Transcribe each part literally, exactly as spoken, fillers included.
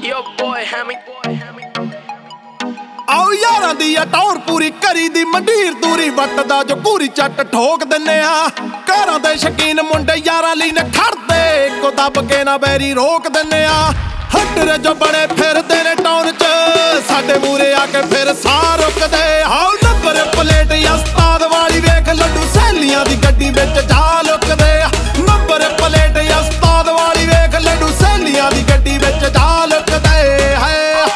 Yo boy, Hammy. ਆਓ ਯਾਰਾਂ ਦੀ ਆ ਟੌਰ ਪੂਰੀ ਕਰੀ ਦੀ ਮੰਡੀਰ ਦੂਰੀ ਵੱਟਦਾ ਜੋ ਪੂਰੀ ਚੱਟ ਠੋਕ ਦਿੰਨੇ ਆ ਘਰਾਂ ਦੇ ਸ਼ਕੀਨ ਮੁੰਡੇ ਯਾਰਾਂ ਲਈ ਨਾ ਖੜਦੇ ਇੱਕੋ ਦੱਬ ਕੇ ਨਾ ਬੈਰੀ ਰੋਕ ਦਿੰਨੇ ਆ ਹੱਟਰੇ ਜੋ ਬੜੇ ਫਿਰਦੇ ਨੇ ਟਾਊਨ 'ਚ ਸਾਡੇ ਮੂਰੇ ਆ ਕੇ ਫਿਰ ਸਾਹ ਰੁਕਦੇ ਹਾਉ ਨੰਬਰ ਪਲੇਟ ਉਸਤਾਦ ਵਾਲੀ ਵੇਖ ਲੱਡੂ ਸਹੇਲੀਆਂ ਦੀ ਗੱਡੀ ਵਿੱਚ ਜਾ ਲੁਕਦੇ ਨੰਬਰ ਪਲੇਟ ਉਸਤਾਦ ਵਾਲੀ ਵੇਖ ਲੱਡੂ ਸਹੇਲੀਆਂ ਦੀ ਗੱਡੀ ਵਿੱਚ ਜਾ ਲੁਕਦੇ ਹੈ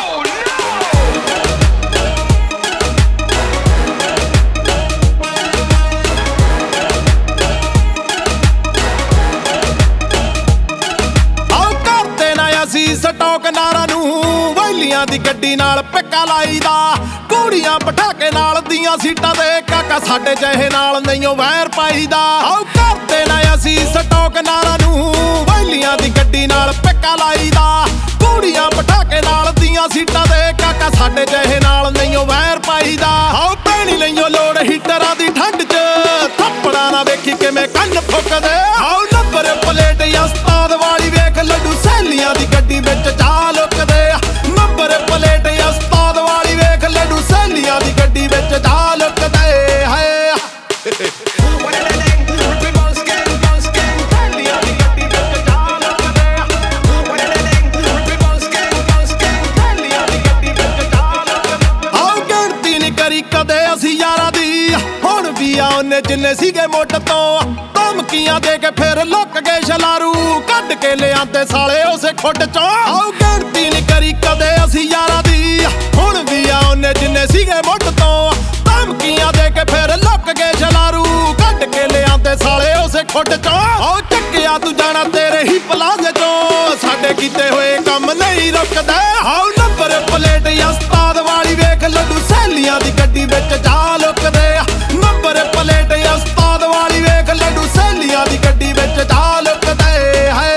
ਸਟੋਕ ਨਾਰਾਂ ਨੂੰ ਵੈਲੀਆਂ ਦੀ ਗੱਡੀ ਨਾਲ ਪਿੱਕਾ ਲਾਈਦਾ ਕੁੜੀਆਂ ਬਿਠਾ ਕੇ ਨਾਲ ਦੀਆਂ ਸੀਟਾਂ ਤੇ ਕਾਕਾ ਸਾਡੇ ਜਿਹੇ ਨਾਲ ਨਹੀਂਓ ਵੈਰ ਪਾਈਦਾ ਆਓ ਕਰਦੇ ਨਾ ਅਸੀਂ ਸਟੋਕ ਨਾਰਾਂ ਨੂੰ ਵੈਲੀਆਂ ਦੀ ਗੱਡੀ ਨਾਲ ਪਿੱਕਾ ਲਾਈਦਾ ਕੁੜੀਆਂ ਬਿਠਾ ਕੇ ਨਾਲ ਦੀਆਂ ਸੀਟਾਂ ਤੇ ਕਾਕਾ ਸਾਡੇ ਜਿਹੇ ਨਾਲ ਨਹੀਂਓ ਵੈਰ ਪਾਈਦਾ ਆਓ ਪੈਣੀ ਲਈਓ ਲੋੜ ਹੀਟਰਾਂ ਦੀ ਠੰਡ 'ਚ ਥੱਪੜਾ ਨਾ ਵੇਖੀ ਕਿਵੇਂ ਕੰਨ ਫੁੱਕਦੇ ਆਓ ਨੰਬਰ ਪਲੇਟ ਉਸਤਾਦ ਵਾਲੀ ਵੇਖ ਲੱਡੂ ਸਹੇਲੀਆਂ ਦੀ ਗੱਡੀ ਵਿੱਚ ਜਾ ਲੁਕਦੇ ਨੰਬਰ ਪਲੇਟ ਉਸਤਾਦ ਵਾਲੀ ਵੇਖ ਲੱਡੂ ਸਹੇਲੀਆਂ ਦੀ ਗੱਡੀ ਵਿੱਚ ਜਾ ਲੁਕਦੇ ਹੈ ਆਓ ਗਿਣਤੀ ਨੀ ਕਰੀ ਕਦੇ ਅਸੀਂ ਯਾਰਾਂ ਦੀ ਹੁਣ ਵੀ ਆ ਉਹਨੇ ਜਿੰਨੇ ਸੀਗੇ ਮੁੱਢ ਤੋਂ ਧਮਕੀਆਂ ਦੇ ਕੇ ਫਿਰ ਲੁੱਕ ਗਏ ਛਲਾਰੂ ਕੱਢ ਕੇ ਲਿਆਂਦੇ ਸਾਲੇ ਉਸੇ ਖੁੱਡ ਚੋਂ ਆਓ ਗਿਣਤੀ ਨੀ ਕਰੀ ਕਦੇ ਅਸੀਂ ਯਾਰਾਂ ਦੀ ਹੁਣ ਵੀ ਆ ਉਹਨੇ ਜਿੰਨੇ ਸੀਗੇ ਮੁੱਢ ਤੋਂ ਧਮਕੀਆਂ ਦੇ ਕੇ ਫਿਰ ਲੁੱਕ ਗਏ ਛਲਾਰੂ ਕੱਢ ਕੇ ਲਿਆਂਦੇ ਸਾਲੇ ਉਸੇ ਖੁੱਡ ਚੋਂ ਆਓ ਚੱਕਿਆ ਤੂੰ ਜਾਣਾ ਤੇਰੇ ਹੀ ਪਲਾਜ਼ੇ ਚੋਂ ਸਾਡੇ ਕੀਤੇ ਹੋਏ ਕੰਮ ਨਹੀਂ ਰੁਕਦਾ ਆਓ ਨੰਬਰ ਪਲੇਟ ਉਸਤਾਦ ਵਾਲੀ ਵੇਖ ਲੱਡੂ ਸਹੇਲੀਆਂ ਦੀ ਗੱਡੀ ਵਿੱਚ ਜਾ ਲੁਕਦੇ ਨੰਬਰ ਪਲੇਟ ਉਸਤਾਦ ਵਾਲੀ ਵੇਖ ਲੱਡੂ ਸਹੇਲੀਆਂ ਦੀ ਗੱਡੀ ਵਿੱਚ ਜਾ ਲੁਕਦੇ ਹੈ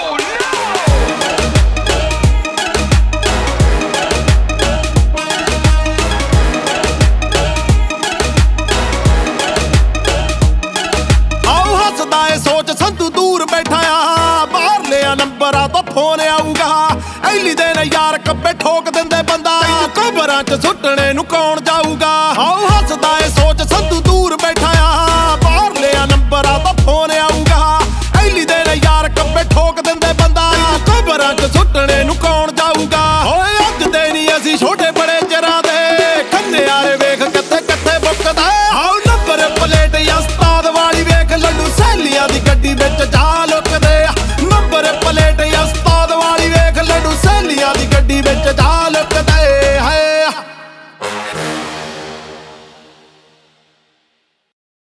ਆਓ ਹੱਸਦਾ ਏ ਸੋਚ ਸੰਤੂ ਦੂਰ ਬੈਠਾ ਆ ਬਾਹਰ ਲਿਆ ਨੰਬਰਾਂ ਤੋਂ ਫੋਨ ਆਊਗਾ ਐਲੀ ਦੇ ਨਾ ਯਾਰ ਕੱਬੇ ਠੋਕ ਦਿੰਦੇ ਬੰਦਾ ਕਬਰਾਂ 'ਚ ਸੁੱਟਣੇ ਨੂੰ ਕੌਣ ਜਾਊਗਾ ਆਓ ਹੱਸਦਾ ਏ ਸੋਚ